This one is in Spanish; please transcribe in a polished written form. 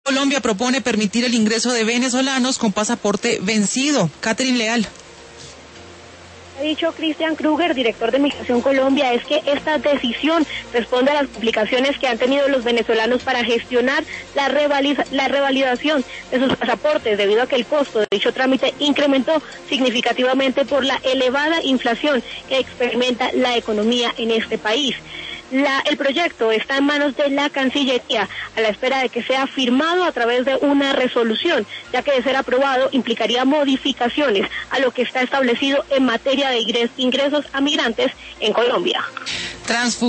Colombia propone permitir el ingreso de venezolanos con pasaporte vencido. Catherine Leal. Ha dicho Cristian Kruger, director de Migración Colombia, es que esta decisión responde a las complicaciones que han tenido los venezolanos para gestionar la revalidación de sus pasaportes, debido a que el costo de dicho trámite incrementó significativamente por la elevada inflación que experimenta la economía en este país. El proyecto está en manos de la Cancillería, a la espera de que sea firmado a través de una resolución, ya que de ser aprobado implicaría modificaciones a lo que está establecido en materia de ingresos a migrantes en Colombia.